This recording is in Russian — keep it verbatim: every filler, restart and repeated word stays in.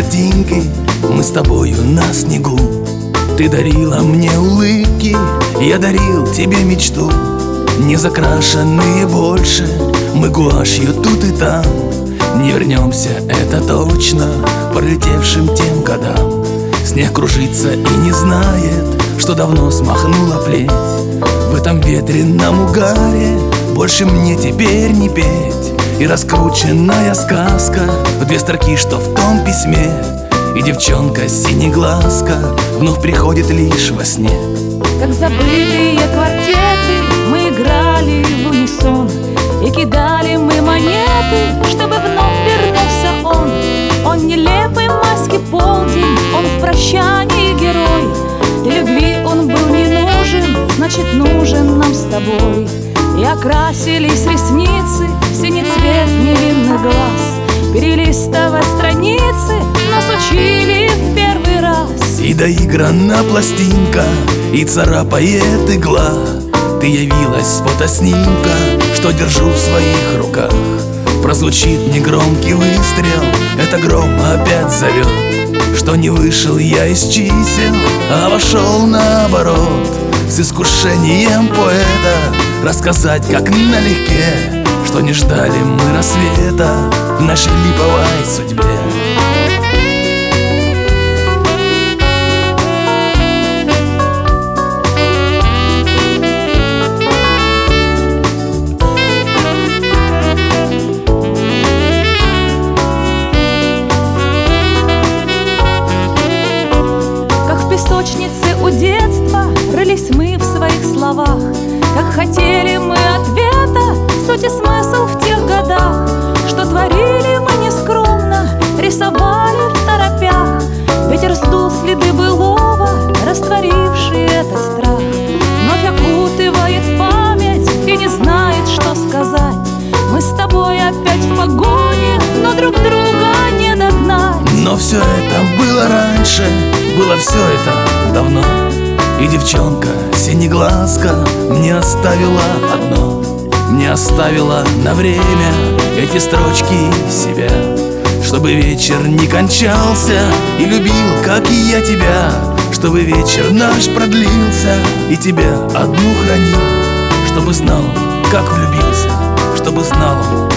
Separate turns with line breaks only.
картинки, мы с тобою на снегу. Ты дарила мне улыбки, я дарил тебе мечту. Не закрашенные больше, мы гуашью тут и там. Не вернемся, это точно, пролетевшим тем годам. Снег кружится и не знает, что давно смахнула плеть. В этом ветреном угаре больше мне теперь не петь. И раскрученная сказка в две строки, что в том письме. И девчонка синеглазка вновь приходит лишь во сне.
Как забытые квартеты мы играли в унисон, и кидали мы монеты, чтобы вновь вернулся он. Он нелепый майский полдень, он в прощании герой. Для любви он был не нужен, значит нужен нам с тобой. И окрасились ресницы в синий цвет невинных глаз. Перелистывать страницы нас учили в первый раз.
И доиграна пластинка, и царапает игла. Ты явилась фотоснимка, что держу в своих руках. Прозвучит негромкий выстрел, это гром опять зовет. Что не вышел я из чисел, а вошел наоборот. С искушением поэта рассказать, как налегке, что не ждали мы рассвета в нашей липовой судьбе.
Песочнице у детства рылись мы в своих словах. Как хотели мы ответа, суть и смысл в тех годах. Что творили мы нескромно, рисовали в торопях. Ветер сдул следы былого, растворивший этот страх. Вновь окутывает память и не знает, что сказать. Мы с тобой опять в погоне, но друг друга не догнать.
Но все это было раньше, было все это давно. И девчонка синеглазка мне оставила одно. Мне оставила на время эти строчки себя, чтобы вечер не кончался и любил, как и я тебя. Чтобы вечер наш продлился и тебя одну хранил. Чтобы знал, как влюбился, чтобы знал,